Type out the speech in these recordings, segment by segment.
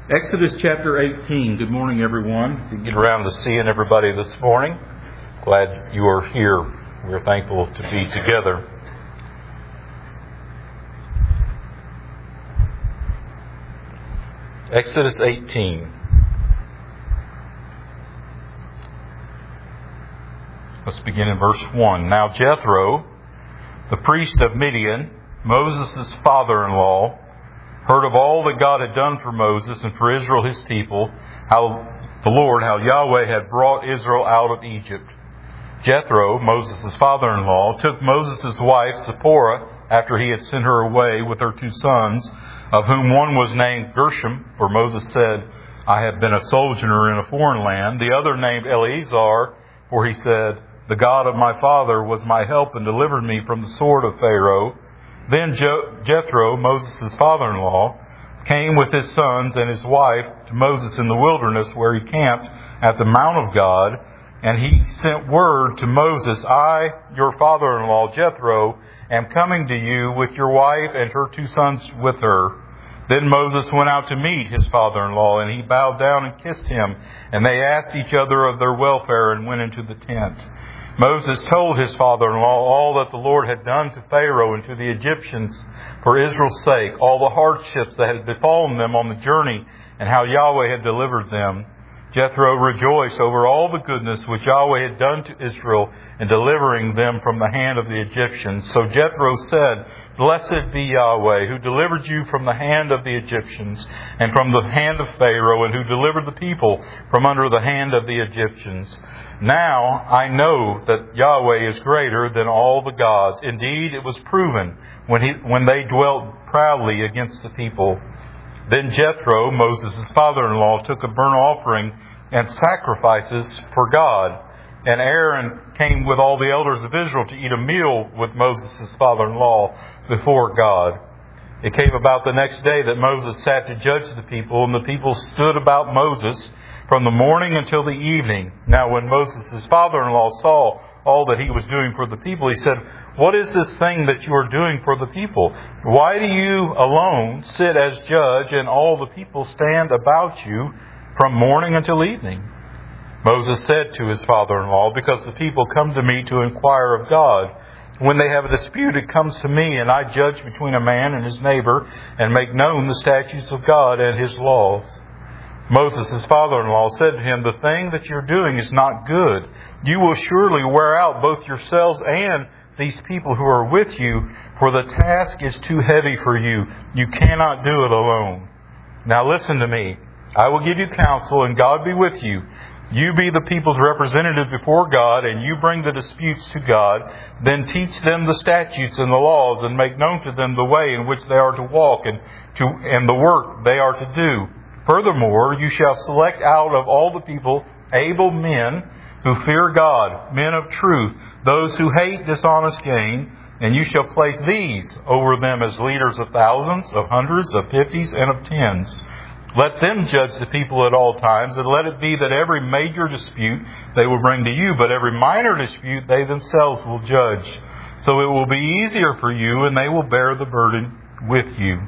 Exodus chapter 18. Good morning, everyone. If you get around to seeing everybody this morning, glad you are here. We're thankful to be together. Exodus 18. Let's begin in verse 1. Now Jethro, the priest of Midian, Moses' father-in-law, heard of all that God had done for Moses and for Israel his people, how Yahweh had brought Israel out of Egypt. Jethro, Moses' father-in-law, took Moses' wife Zipporah after he had sent her away with her 2 sons, of whom one was named Gershom, for Moses said, I have been a sojourner in a foreign land. The other named Eleazar, for he said, the God of my father was my help and delivered me from the sword of Pharaoh. Then Jethro, Moses' father-in-law, came with his sons and his wife to Moses in the wilderness, where he camped at the Mount of God. And he sent word to Moses, I, your father-in-law Jethro, am coming to you with your wife and her 2 sons with her. Then Moses went out to meet his father-in-law, and he bowed down and kissed him. And they asked each other of their welfare and went into the tent. Moses told his father-in-law all that the Lord had done to Pharaoh and to the Egyptians for Israel's sake, all the hardships that had befallen them on the journey, and how Yahweh had delivered them. Jethro rejoiced over all the goodness which Yahweh had done to Israel in delivering them from the hand of the Egyptians. So Jethro said, Blessed be Yahweh, who delivered you from the hand of the Egyptians and from the hand of Pharaoh, and who delivered the people from under the hand of the Egyptians. Now I know that Yahweh is greater than all the gods. Indeed, it was proven when they dwelt proudly against the people. Then Jethro, Moses' father-in-law, took a burnt offering and sacrifices for God. And Aaron came with all the elders of Israel to eat a meal with Moses' father-in-law before God. It came about the next day that Moses sat to judge the people, and the people stood about Moses from the morning until the evening. Now when Moses' father-in-law saw all that he was doing for the people, he said, What is this thing that you are doing for the people? Why do you alone sit as judge, and all the people stand about you from morning until evening? Moses said to his father-in-law, Because the people come to me to inquire of God. When they have a dispute, it comes to me, and I judge between a man and his neighbor, and make known the statutes of God and his laws. Moses, his father-in-law, said to him, The thing that you're doing is not good. You will surely wear out both yourselves and these people who are with you, for the task is too heavy for you. You cannot do it alone. Now listen to me. I will give you counsel, and God be with you. You be the people's representative before God, and you bring the disputes to God. Then teach them the statutes and the laws, and make known to them the way in which they are to walk and the work they are to do. Furthermore, you shall select out of all the people able men who fear God, men of truth, those who hate dishonest gain, and you shall place these over them as leaders of thousands, of hundreds, of 50s, and of 10s. Let them judge the people at all times, and let it be that every major dispute they will bring to you, but every minor dispute they themselves will judge. So it will be easier for you, and they will bear the burden with you.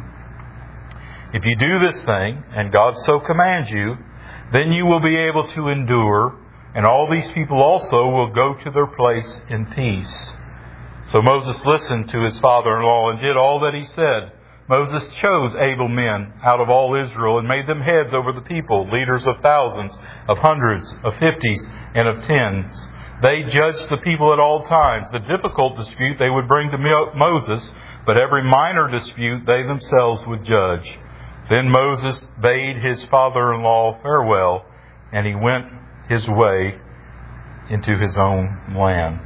If you do this thing, and God so commands you, then you will be able to endure, and all these people also will go to their place in peace. So Moses listened to his father-in-law and did all that he said. Moses chose able men out of all Israel and made them heads over the people, leaders of thousands, of hundreds, of 50s, and of 10s. They judged the people at all times. The difficult dispute they would bring to Moses, but every minor dispute they themselves would judge. Then Moses bade his father-in-law farewell, and he went his way into his own land.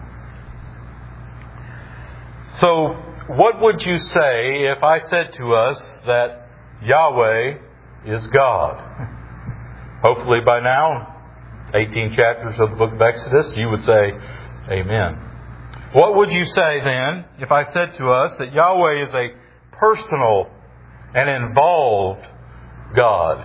So, what would you say if I said to us that Yahweh is God? Hopefully by now, 18 chapters of the book of Exodus, you would say, Amen. What would you say then if I said to us that Yahweh is a personal and involved God?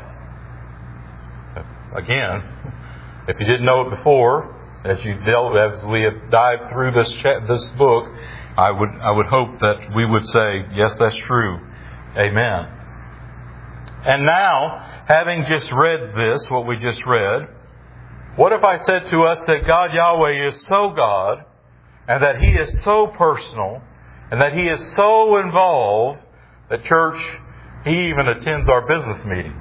Again, if you didn't know it before, as we have dived through this book, I would hope that we would say, yes, that's true. Amen. And now, having just read this, what we just read, what if I said to us that God Yahweh is so God, and that He is so personal, and that He is so involved, that church, He even attends our business meetings?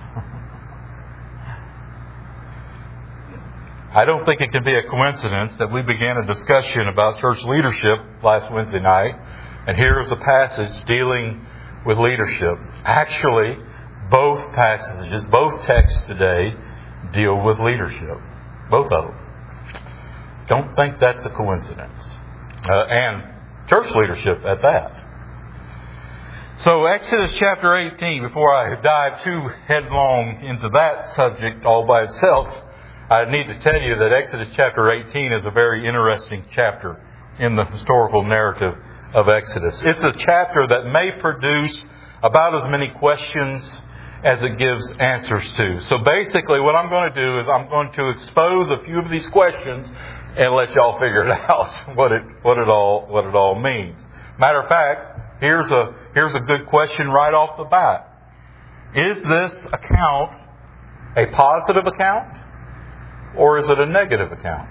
I don't think it can be a coincidence that we began a discussion about church leadership last Wednesday night, and here is a passage dealing with leadership. Actually, both passages, both texts today deal with leadership. Both of them. Don't think that's a coincidence. And church leadership at that. So Exodus chapter 18, before I dive too headlong into that subject all by itself, I need to tell you that Exodus chapter 18 is a very interesting chapter in the historical narrative of Exodus. It's a chapter that may produce about as many questions as it gives answers to. So basically what I'm going to do is I'm going to expose a few of these questions and let y'all figure it out what it all means. Matter of fact, here's a good question right off the bat. Is this account a positive account? Or is it a negative account?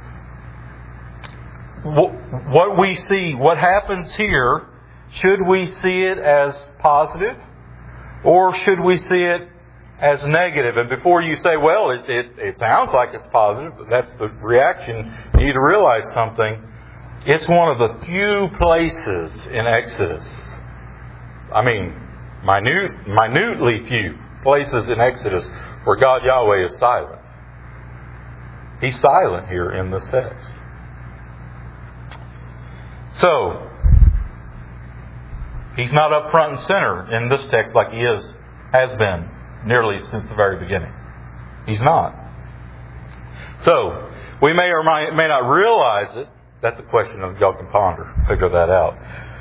What we see, what happens here, should we see it as positive? Or should we see it as negative? And before you say, well, it sounds like it's positive, but that's the reaction, you need to realize something. It's one of the few places in Exodus, I mean, minutely few places in Exodus where God Yahweh is silent. He's silent here in this text. So, He's not up front and center in this text like He has been nearly since the very beginning. He's not. So, we may or may not realize it. That's a question that y'all can ponder. Figure that out.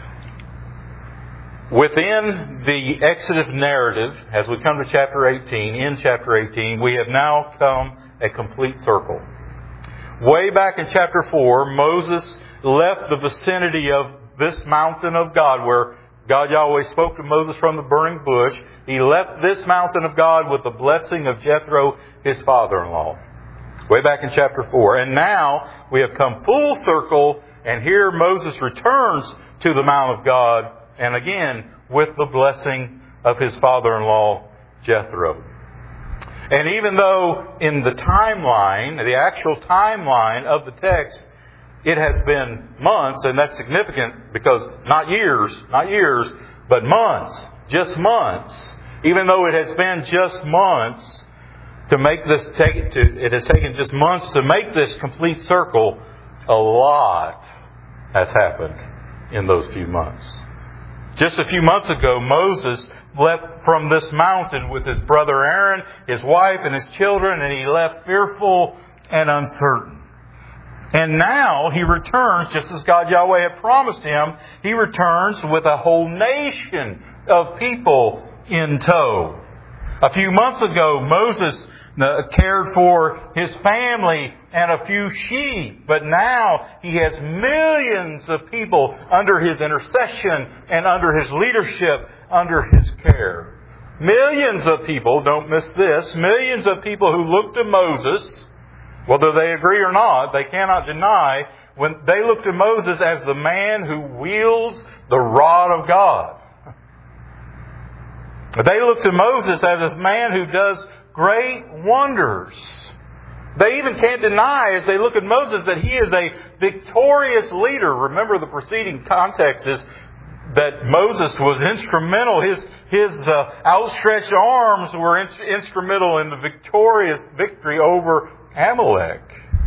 Within the Exodus narrative, as we come to chapter 18, in chapter 18, we have now come a complete circle. Way back in chapter 4, Moses left the vicinity of this mountain of God where God Yahweh spoke to Moses from the burning bush. He left this mountain of God with the blessing of Jethro, his father-in-law. Way back in chapter 4. And now we have come full circle, and here Moses returns to the Mount of God, and again with the blessing of his father-in-law, Jethro. And even though in the timeline, the actual timeline of the text, it has been months, and that's significant because not years, but months, just months. Even though it has been just months to make this, it has taken just months to make this complete circle, a lot has happened in those few months. Just a few months ago, Moses left from this mountain with his brother Aaron, his wife, and his children, and he left fearful and uncertain. And now he returns, just as God Yahweh had promised him, he returns with a whole nation of people in tow. A few months ago, Moses cared for his family and a few sheep, but now he has millions of people under his intercession and under his leadership, under his care. Millions of people, don't miss this, millions of people who look to Moses, whether they agree or not, they cannot deny, when they look to Moses as the man who wields the rod of God. They look to Moses as a man who does great wonders. They even can't deny, as they look at Moses, that he is a victorious leader. Remember, the preceding context is that Moses was instrumental. His outstretched arms were instrumental in the victorious victory over Amalek.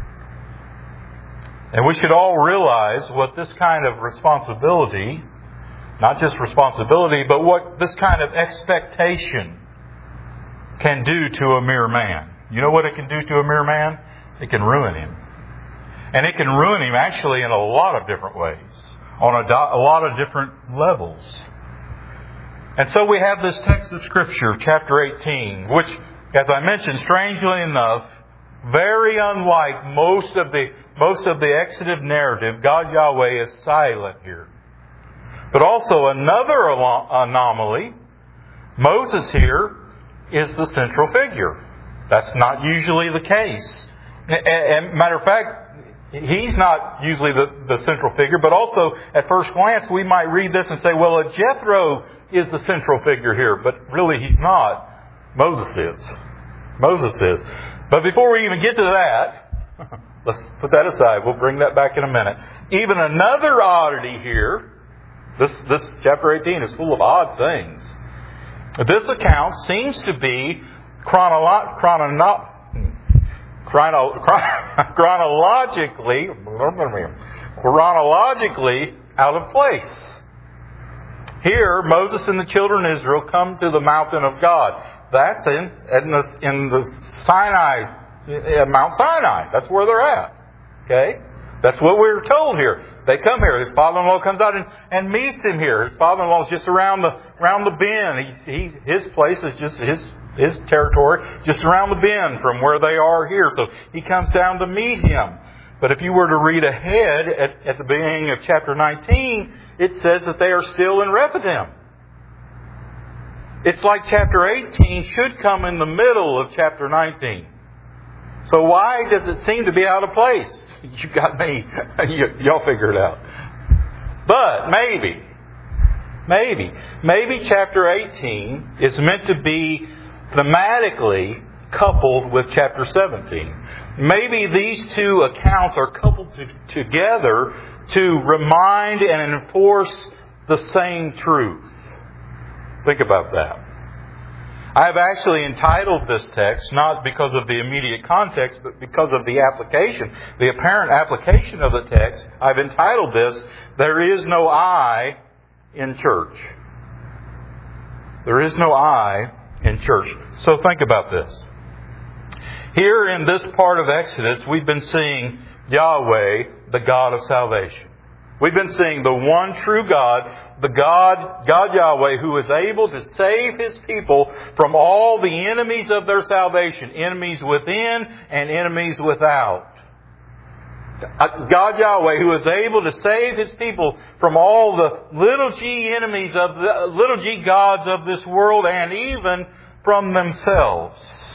And we should all realize what this kind of responsibility, not just responsibility, but what this kind of expectation can do to a mere man. You know what it can do to a mere man? It can ruin him. And it can ruin him actually in a lot of different ways, on a lot of different levels. And so we have this text of Scripture, chapter 18, which, as I mentioned, strangely enough, very unlike most of the Exodus narrative, God Yahweh is silent here. But also another anomaly, Moses here is the central figure. That's not usually the case. And matter of fact, he's not usually the central figure, but also at first glance we might read this and say, well, Jethro is the central figure here, but really he's not. Moses is. Moses is. But before we even get to that, let's put that aside. We'll bring that back in a minute. Even another oddity here. This chapter 18 is full of odd things. This account seems to be chronologically out of place. Here, Moses and the children of Israel come to the mountain of God. That's in the Sinai, Mount Sinai. That's where they're at. Okay? That's what we're told here. They come here. His father-in-law comes out and meets him here. His father-in-law is just around the bend. His place is just his territory, just around the bend from where they are here. So he comes down to meet him. But if you were to read ahead at the beginning of chapter 19, it says that they are still in Rephidim. It's like chapter 18 should come in the middle of chapter 19. So why does it seem to be out of place? You got me. Y'all figure it out. But maybe chapter 18 is meant to be thematically coupled with chapter 17. Maybe these two accounts are coupled together to remind and enforce the same truth. Think about that. I have actually entitled this text, not because of the immediate context, but because of the application, the apparent application of the text. I've entitled this, There is no I in church. There is no I in church. So think about this. Here in this part of Exodus, we've been seeing Yahweh, the God of salvation. We've been seeing the one true God, the God Yahweh, who is able to save His people from all the enemies of their salvation, enemies within and enemies without. God Yahweh, who is able to save His people from all the little g enemies of the little g gods of this world, and even from themselves.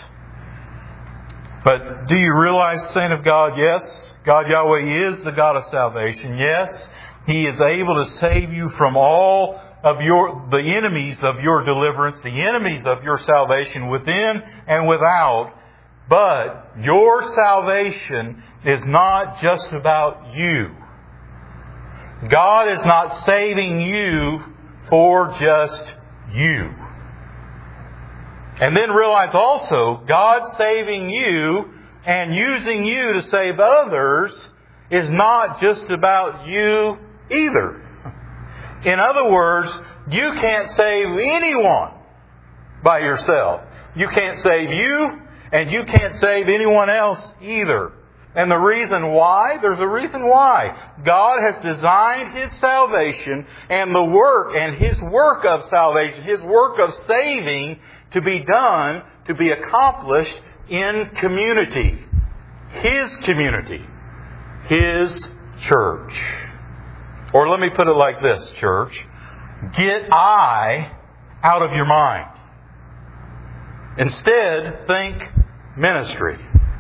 But do you realize, saint of God, yes, God Yahweh is the God of salvation. Yes, He is able to save you from all of the enemies of your deliverance, the enemies of your salvation within and without. But your salvation is not just about you. God is not saving you for just you. And then realize also, God saving you and using you to save others is not just about you either. In other words, you can't save anyone by yourself. You can't save you, and you can't save anyone else either. And the reason why? There's a reason why. God has designed His salvation and the work and His work of salvation, His work of saving, to be done, to be accomplished in community. His community. His church. Or let me put it like this, church. Get I out of your mind. Instead, think ministry.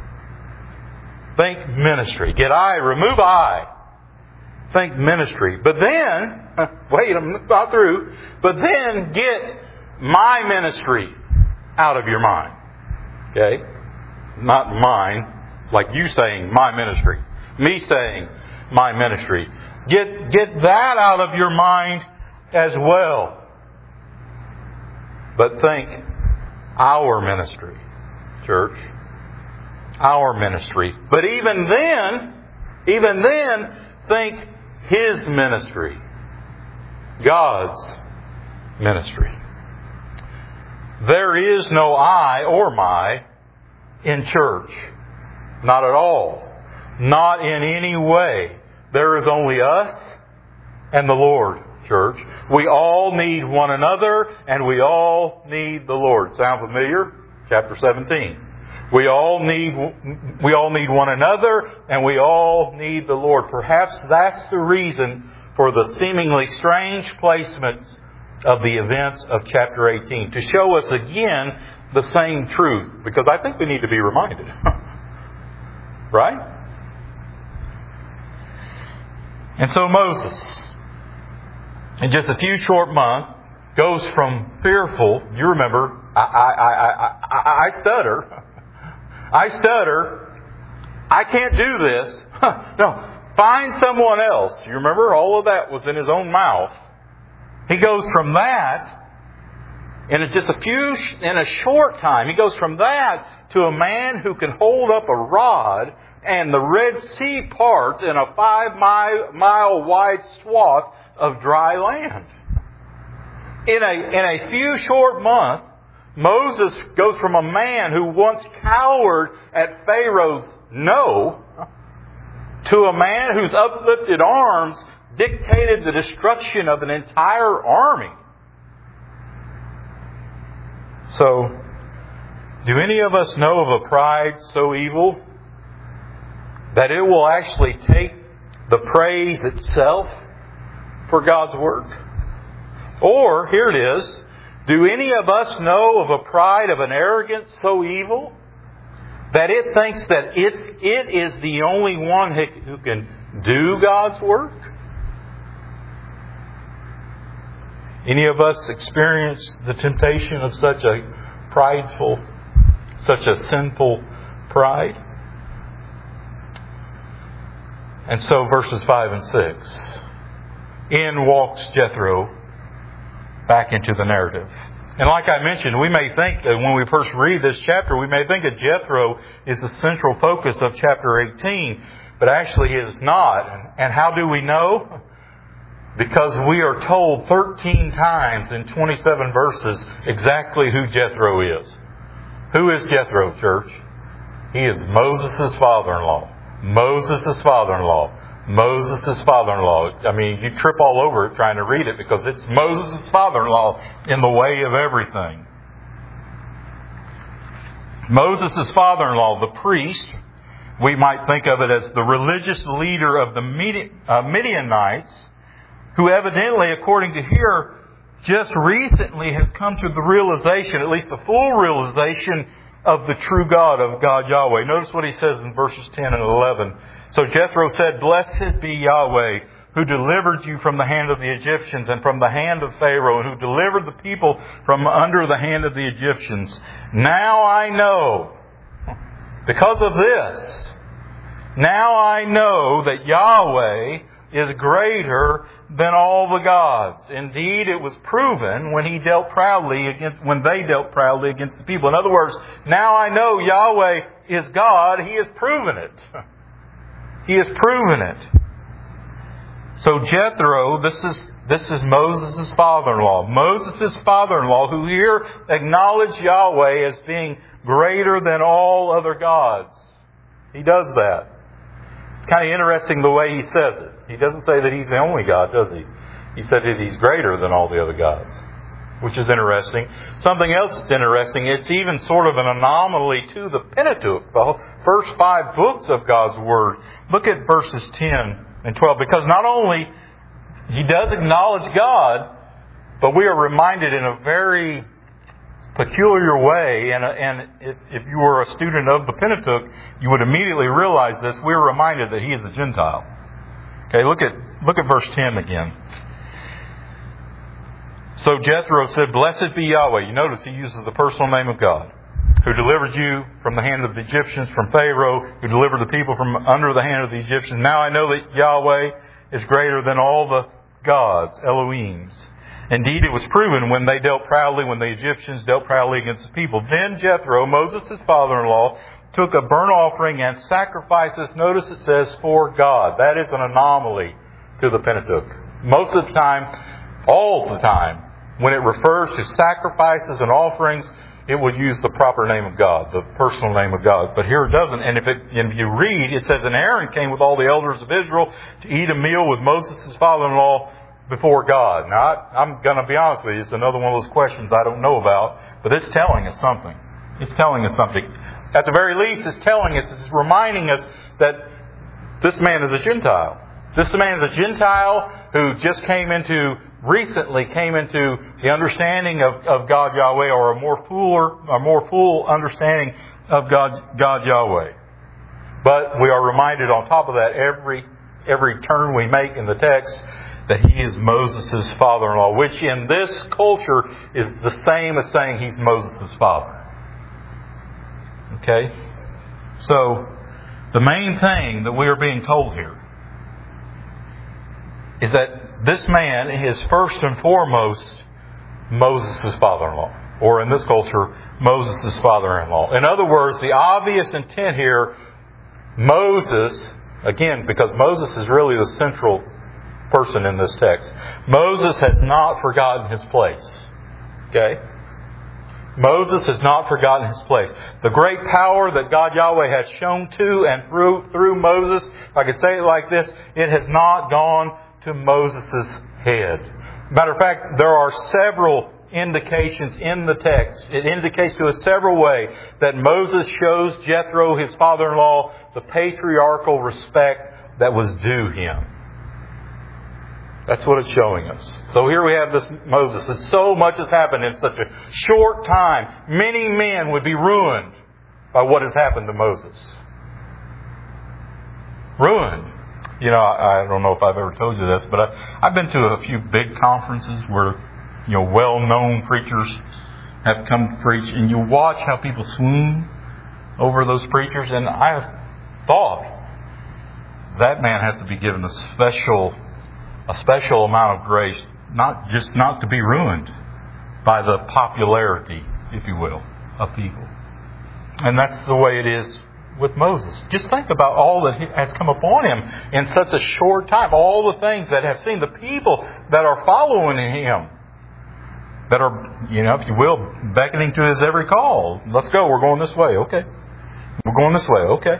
Think ministry. Get I, remove I. Think ministry. But then, wait, I'm not through. But then get my ministry out of your mind. Okay? Not mine, like you saying my ministry. Me saying my ministry. Get that out of your mind as well. But think our ministry, church. Our ministry. But even then, think His ministry. God's ministry. There is no I or my in church. Not at all. Not in any way. There is only us and the Lord, church. We all need one another, and we all need the Lord. Sound familiar? Chapter 17. We all need one another, and we all need the Lord. Perhaps that's the reason for the seemingly strange placements of the events of chapter 18. To show us again the same truth? Because I think we need to be reminded. Right? And so Moses, in just a few short months, goes from fearful. You remember, I stutter. I stutter. I can't do this. No, find someone else. You remember, all of that was in his own mouth. He goes from that, in a short time, he goes from that to a man who can hold up a rod and the Red Sea parts in a 5-mile wide swath of dry land. In a few short months, Moses goes from a man who once cowered at Pharaoh's no to a man whose uplifted arms dictated the destruction of an entire army. So, do any of us know of a pride so evil that it will actually take the praise itself for God's work? Or, here it is, do any of us know of a pride of an arrogance so evil that it thinks that it is the only one who can do God's work? Any of us experience the temptation of such a prideful, such a sinful pride? And so verses 5 and 6. In walks Jethro back into the narrative. And like I mentioned, we may think that when we first read this chapter, we may think that Jethro is the central focus of chapter 18, but actually he is not. And how do we know? Because we are told 13 times in 27 verses exactly who Jethro is. Who is Jethro, church? He is Moses' father-in-law. Moses' father-in-law. Moses' father-in-law. I mean, you trip all over it trying to read it because it's Moses' father-in-law in the way of everything. Moses' father-in-law, the priest, we might think of it as the religious leader of the Midianites, who evidently, according to here, just recently has come to the realization, at least the full realization, of the true God, of God Yahweh. Notice what he says in verses 10 and 11. So Jethro said, "Blessed be Yahweh, who delivered you from the hand of the Egyptians and from the hand of Pharaoh, and who delivered the people from under the hand of the Egyptians. Now I know, because of this, now I know that Yahweh is greater than all the gods. Indeed, it was proven when they dealt proudly against the people." In other words, now I know Yahweh is God. He has proven it. He has proven it. So Jethro, this is Moses' father-in-law. Moses' father-in-law, who here acknowledged Yahweh as being greater than all other gods. He does that. It's kind of interesting the way he says it. He doesn't say that He's the only God, does He? He said that He's greater than all the other gods, which is interesting. Something else that's interesting, it's even sort of an anomaly to the Pentateuch, the first 5 books of God's Word. Look at verses 10 and 12, because not only He does acknowledge God, but we are reminded in a very peculiar way, and if you were a student of the Pentateuch, you would immediately realize this. We're reminded that He is a Gentile. Okay, look at verse 10 again. So Jethro said, "Blessed be Yahweh." You notice he uses the personal name of God, who delivered you from the hand of the Egyptians, from Pharaoh, who delivered the people from under the hand of the Egyptians. Now I know that Yahweh is greater than all the gods, Elohims. Indeed, it was proven when they dealt proudly, when the Egyptians dealt proudly against the people. Then Jethro, Moses' father-in-law, took a burnt offering and sacrifices, notice it says, for God. That is an anomaly to the Pentateuch. Most of the time, all the time, when it refers to sacrifices and offerings, it would use the proper name of God, the personal name of God. But here it doesn't. And if you read, it says, "And Aaron came with all the elders of Israel to eat a meal with Moses' father-in-law before God." Now, I'm going to be honest with you, it's another one of those questions I don't know about, but it's telling us something. It's telling us something. At the very least, it's telling us, it's reminding us that this man is a Gentile. This man is a Gentile who just came into recently came into the understanding of God Yahweh, or a more full understanding of God Yahweh. But we are reminded on top of that every turn we make in the text that he is Moses' father-in-law, which in this culture is the same as saying he's Moses' father. Okay? So, the main thing that we are being told here is that this man is first and foremost Moses' father-in-law. Or in this culture, Moses' father-in-law. In other words, the obvious intent here, Moses, again, because Moses is really the central person in this text. Moses has not forgotten his place. Okay? Moses has not forgotten his place. The great power that God Yahweh has shown to and through Moses, if I could say it like this, it has not gone to Moses' head. Matter of fact, there are several indications in the text. It indicates to us several ways that Moses shows Jethro, his father-in-law, the patriarchal respect that was due him. That's what it's showing us. So here we have this Moses. And so much has happened in such a short time. Many men would be ruined by what has happened to Moses. Ruined. You know, I don't know if I've ever told you this, but I've been to a few big conferences where, well-known preachers have come to preach, and you watch how people swoon over those preachers, and I have thought that man has to be given a special amount of grace, not to be ruined by the popularity, if you will, of people. And that's the way it is with Moses. Just think about all that has come upon him in such a short time. All the things that have seen, the people that are following him, that are, if you will, beckoning to his every call. Let's go, we're going this way, okay. We're going this way, okay.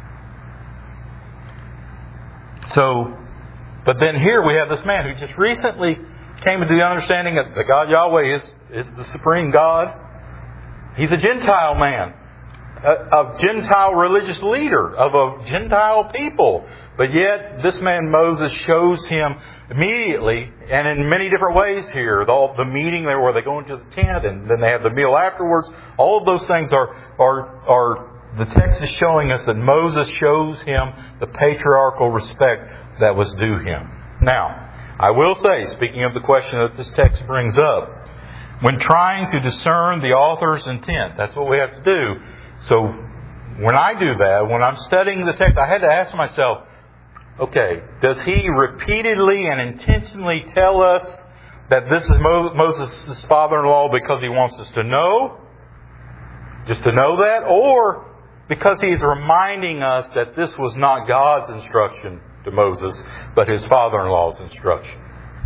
So, but then here we have this man who just recently came into the understanding that God Yahweh is the supreme God. He's a Gentile man, a Gentile religious leader of a Gentile people. But yet this man Moses shows him immediately, and in many different ways here. The meeting where they go into the tent, and then they have the meal afterwards. All of those things are the text is showing us that Moses shows him the patriarchal respect that was due him. Now, I will say, speaking of the question that this text brings up, when trying to discern the author's intent, that's what we have to do. So, when I do that, when I'm studying the text, I had to ask myself, okay, does he repeatedly and intentionally tell us that this is Moses' father-in-law because he wants us to know? Just to know that? Or because he's reminding us that this was not God's instruction to Moses, but his father-in-law's instruction?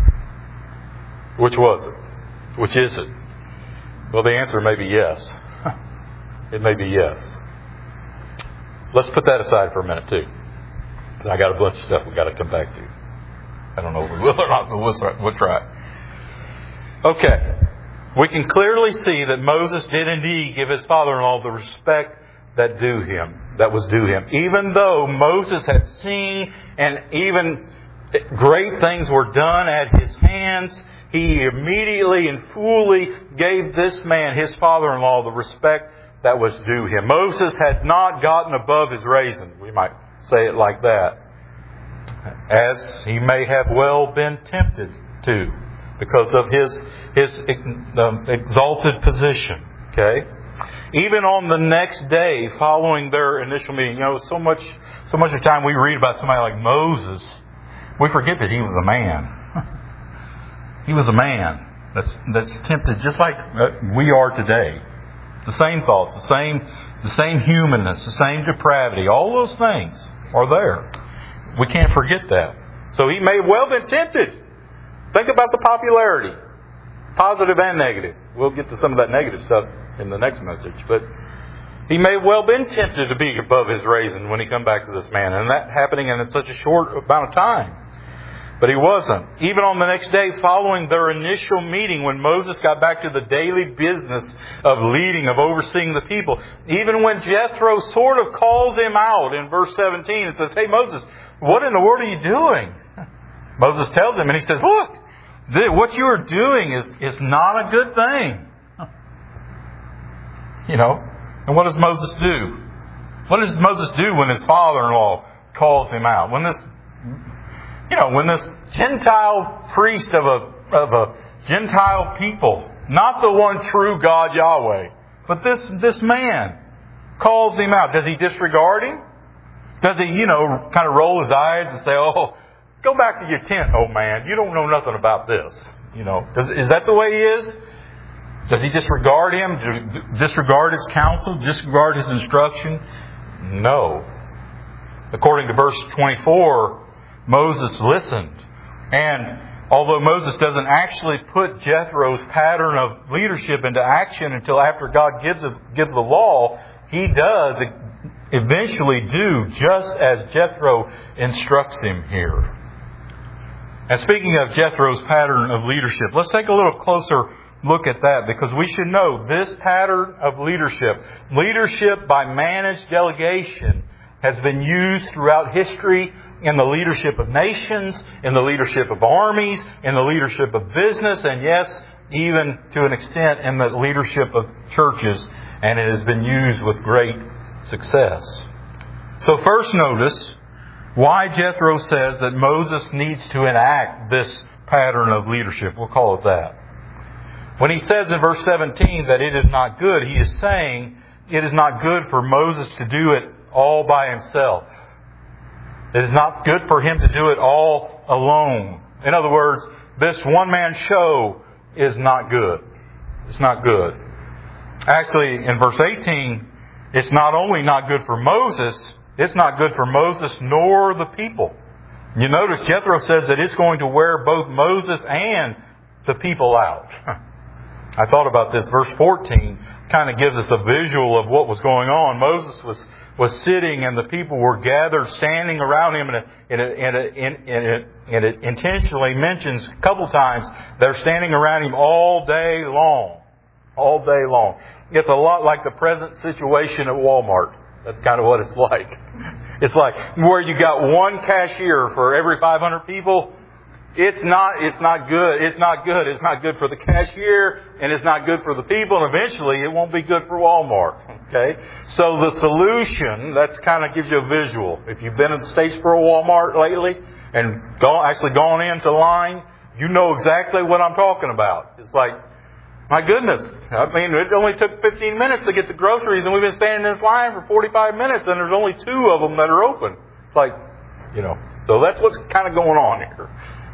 Which was it? Which is it? Well, the answer may be yes. It may be yes. Let's put that aside for a minute too. I got a bunch of stuff we got to come back to. I don't know if we will or not, but we'll try. Okay. We can clearly see that Moses did indeed give his father-in-law the respect that was due him. Even though Moses had seen and even great things were done at his hands, he immediately and fully gave this man, his father-in-law, the respect that was due him. Moses had not gotten above his raisin. We might say it like that. As he may have well been tempted to, because of his exalted position. Okay? Even on the next day following their initial meeting, so much of the time we read about somebody like Moses, we forget that he was a man. He was a man that's tempted just like we are today. The same thoughts, the same humanness, the same depravity, all those things are there. We can't forget that. So he may have well been tempted. Think about the popularity, positive and negative. We'll get to some of that negative stuff in the next message. But he may have well been tempted to be above his raisin when he come back to this man. And that happening in such a short amount of time. But he wasn't. Even on the next day following their initial meeting, when Moses got back to the daily business of leading, of overseeing the people, even when Jethro sort of calls him out in verse 17 and says, "Hey Moses, what in the world are you doing?" Moses tells him, and he says, "Look, What you are doing is not a good thing. And what does Moses do? What does Moses do when his father-in-law calls him out? When this Gentile priest of a Gentile people, not the one true God Yahweh, but this man calls him out. Does he disregard him? Does he, kind of roll his eyes and say, "Oh, go back to your tent, old man. You don't know nothing about this." Is that the way he is? Does he disregard him? Disregard his counsel? Disregard his instruction? No. According to verse 24, Moses listened. And although Moses doesn't actually put Jethro's pattern of leadership into action until after God gives the law, he does eventually do just as Jethro instructs him here. And speaking of Jethro's pattern of leadership, let's take a little closer look at that, because we should know this pattern of leadership by managed delegation, has been used throughout history in the leadership of nations, in the leadership of armies, in the leadership of business, and yes, even to an extent in the leadership of churches, and it has been used with great success. So first notice why Jethro says that Moses needs to enact this pattern of leadership. We'll call it that. When he says in verse 17 that it is not good, he is saying it is not good for Moses to do it all by himself. It is not good for him to do it all alone. In other words, this one-man show is not good. It's not good. Actually, in verse 18, it's not only not good for Moses, it's not good for Moses nor the people. You notice Jethro says that it's going to wear both Moses and the people out. I thought about this. Verse 14 kind of gives us a visual of what was going on. Moses was sitting and the people were gathered, standing around him, and it intentionally mentions a couple times they're standing around him all day long. All day long. It's a lot like the present situation at Walmart. That's kind of what it's like. It's like where you got one cashier for every 500 people. It's not good. It's not good. It's not good for the cashier, and it's not good for the people, and eventually it won't be good for Walmart. Okay? So the solution, that kind of gives you a visual. If you've been in the States for a Walmart lately and gone into line, you know exactly what I'm talking about. It's like, my goodness, I mean, it only took 15 minutes to get the groceries, and we've been standing in line for 45 minutes, and there's only 2 of them that are open. It's like, so that's what's kind of going on here.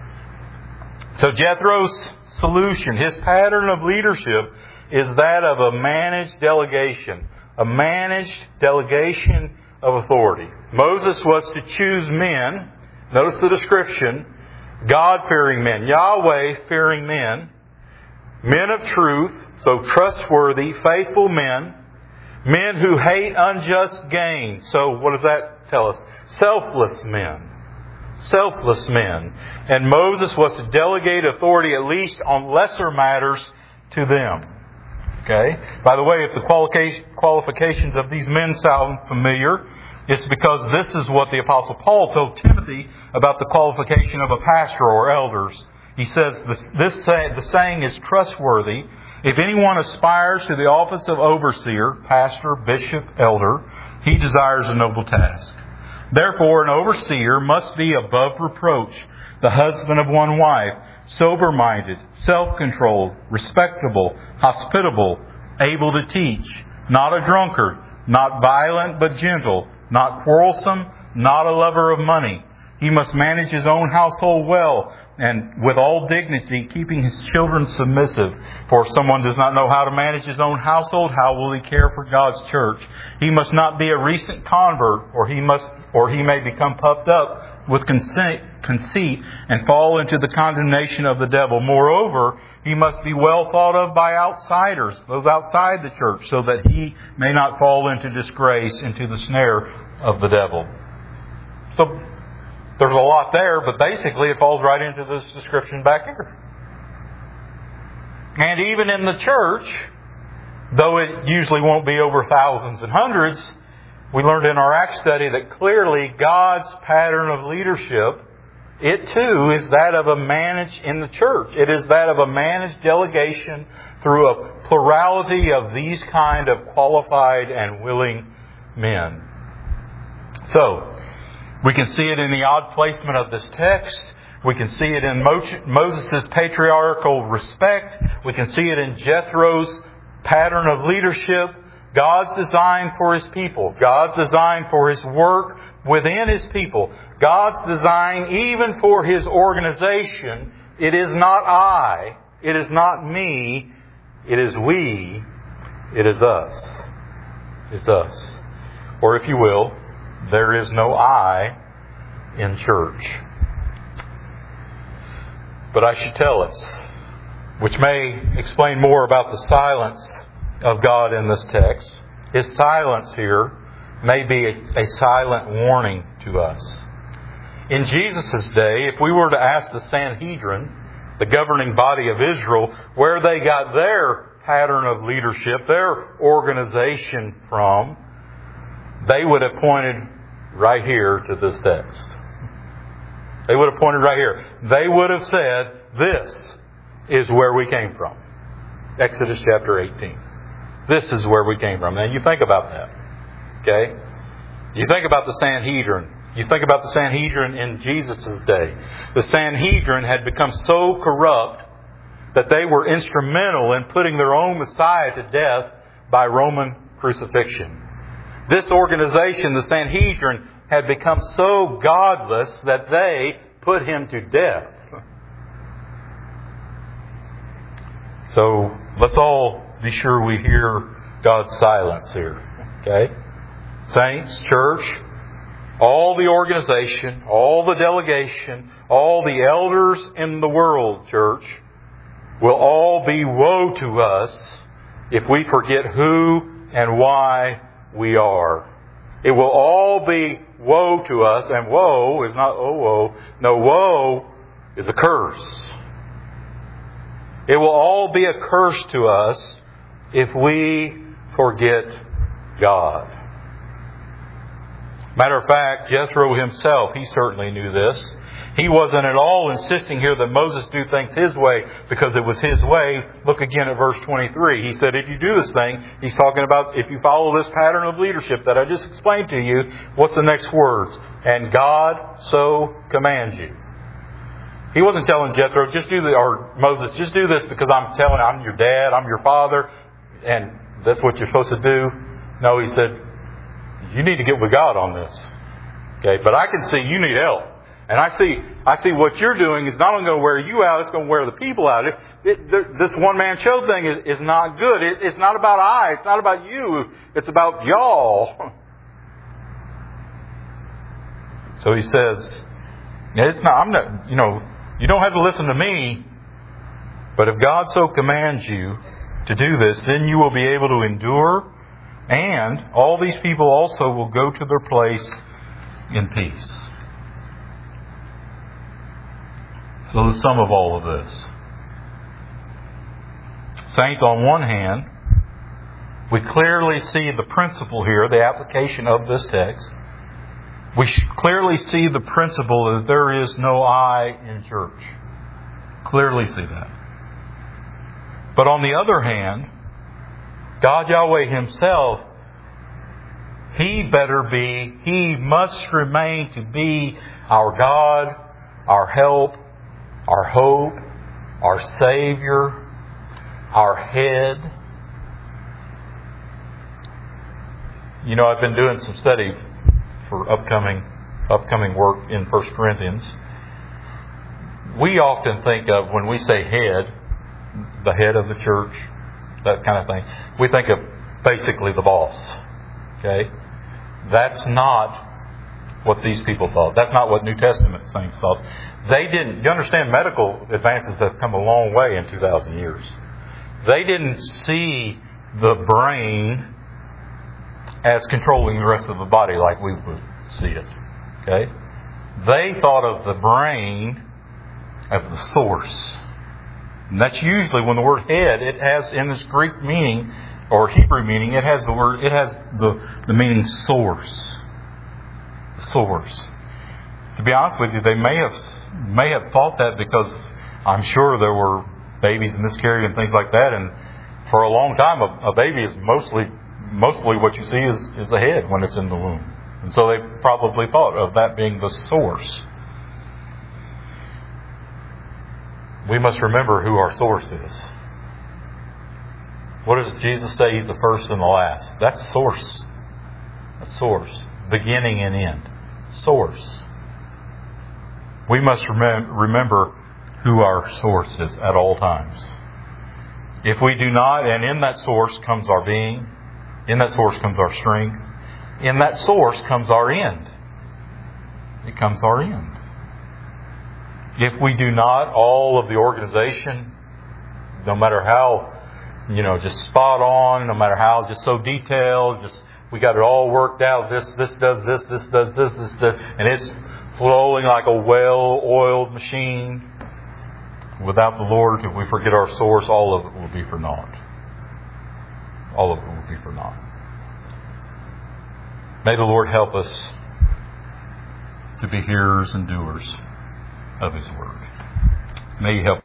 So Jethro's solution, his pattern of leadership, is that of a managed delegation. A managed delegation of authority. Moses was to choose men, notice the description, God-fearing men, Yahweh-fearing men, men of truth, so trustworthy, faithful men, men who hate unjust gain. So what does that tell us? Selfless men. Selfless men. And Moses was to delegate authority at least on lesser matters to them. Okay? By the way, if the qualifications of these men sound familiar, it's because this is what the Apostle Paul told Timothy about the qualification of a pastor or elders. He says, the saying is trustworthy. If anyone aspires to the office of overseer, pastor, bishop, elder, he desires a noble task. Therefore, an overseer must be above reproach, the husband of one wife, sober-minded, self-controlled, respectable, hospitable, able to teach, not a drunkard, not violent but gentle, not quarrelsome, not a lover of money. He must manage his own household well, and with all dignity, keeping his children submissive. For if someone does not know how to manage his own household, how will he care for God's church? He must not be a recent convert, or he may become puffed up with conceit and fall into the condemnation of the devil. Moreover, he must be well thought of by outsiders, those outside the church, so that he may not fall into disgrace, into the snare of the devil. So, there's a lot there, but basically it falls right into this description back here. And even in the church, though it usually won't be over thousands and hundreds, we learned in our Acts study that clearly God's pattern of leadership it too is that of a managed in the church. It is that of a managed delegation through a plurality of these kind of qualified and willing men. So, we can see it in the odd placement of this text. We can see it in Moses' patriarchal respect. We can see it in Jethro's pattern of leadership. God's design for His people. God's design for His work within His people. God's design even for His organization. It is not I. It is not me. It is we. It is us. It's us. Or if you will, there is no I in church. But I should tell us, which may explain more about the silence of God in this text. His silence here may be a silent warning to us. In Jesus' day, if we were to ask the Sanhedrin, the governing body of Israel, where they got their pattern of leadership, their organization from, they would have pointed right here to this text. They would have pointed right here. They would have said, this is where we came from. Exodus chapter 18. This is where we came from. And you think about that. Okay? You think about the Sanhedrin. You think about the Sanhedrin in Jesus' day. The Sanhedrin had become so corrupt that they were instrumental in putting their own Messiah to death by Roman crucifixion. This organization, the Sanhedrin, had become so godless that they put Him to death. So let's all be sure we hear God's silence here. Okay? Saints, church, all the organization, all the delegation, all the elders in the world, church, will all be woe to us if we forget who and why we are. It will all be woe to us, and woe is not oh woe. No, woe is a curse. It will all be a curse to us if we forget God. Matter of fact, Jethro himself, he certainly knew this. He wasn't at all insisting here that Moses do things his way because it was his way. Look again at verse 23. He said, if you do this thing, he's talking about if you follow this pattern of leadership that I just explained to you, what's the next words? And God so commands you. He wasn't telling Jethro, or Moses, just do this because I'm your dad, I'm your father, and that's what you're supposed to do. No, he said, you need to get with God on this. Okay, but I can see you need help. And I see what you're doing is not only going to wear you out, it's going to wear the people out. This one-man show thing is not good. It's not about I. It's not about you. It's about y'all. So he says, you don't have to listen to me, but if God so commands you to do this, then you will be able to endure, and all these people also will go to their place in peace. So the sum of all of this. Saints, on one hand, we clearly see the principle here, the application of this text. We clearly see the principle that there is no I in church. Clearly see that. But on the other hand, God Yahweh Himself, He must remain to be our God, our help, our hope, our Savior, our head. I've been doing some study for upcoming work in 1 Corinthians. We often think of, when we say head, the head of the church, that kind of thing, we think of basically the boss. Okay? That's not what these people thought. That's not what New Testament saints thought. They didn't. You understand, medical advances have come a long way in 2,000 years. They didn't see the brain as controlling the rest of the body like we would see it. Okay? They thought of the brain as the source. And that's usually when the word head, it has in this Greek meaning or Hebrew meaning, it has the meaning source. Source. To be honest with you, they may have thought that because I'm sure there were babies miscarried and things like that, and for a long time a baby is mostly what you see is the head when it's in the womb. And so they probably thought of that being the source. We must remember who our source is. What does Jesus say? He's the first and the last. That's source. That's source. Beginning and end. Source. We must remember who our source is at all times. If we do not, and in that source comes our being, in that source comes our strength, in that source comes our end. It comes our end. If we do not, all of the organization, no matter how, just spot on, no matter how just so detailed, we got it all worked out. This does this does this, and it's flowing like a well-oiled machine. Without the Lord, if we forget our source, all of it will be for naught. All of it will be for naught. May the Lord help us to be hearers and doers of His Word. May He help